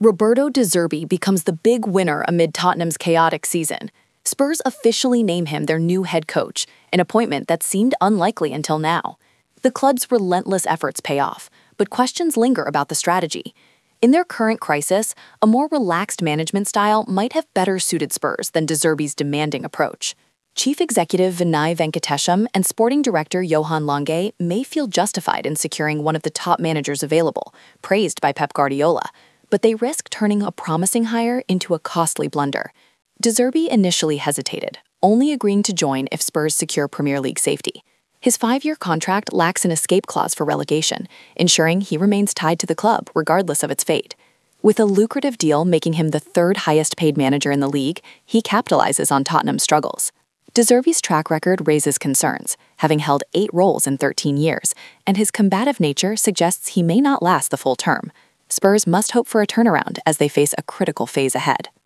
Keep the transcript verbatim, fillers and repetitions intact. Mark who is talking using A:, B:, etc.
A: Roberto De Zerbi becomes the big winner amid Tottenham's chaotic season. Spurs officially name him their new head coach, an appointment that seemed unlikely until now. The club's relentless efforts pay off, but questions linger about the strategy. In their current crisis, a more relaxed management style might have better suited Spurs than De Zerbi's demanding approach. Chief Executive Vinay Venkatesham and Sporting Director Johan Lange may feel justified in securing one of the top managers available, praised by Pep Guardiola, but they risk turning a promising hire into a costly blunder. De Zerbi initially hesitated, only agreeing to join if Spurs secure Premier League safety. His five-year contract lacks an escape clause for relegation, ensuring he remains tied to the club regardless of its fate. With a lucrative deal making him the third highest-paid manager in the league, he capitalizes on Tottenham's struggles. De Zerbi's track record raises concerns, having held eight roles in thirteen years, and his combative nature suggests he may not last the full term. Spurs must hope for a turnaround as they face a critical phase ahead.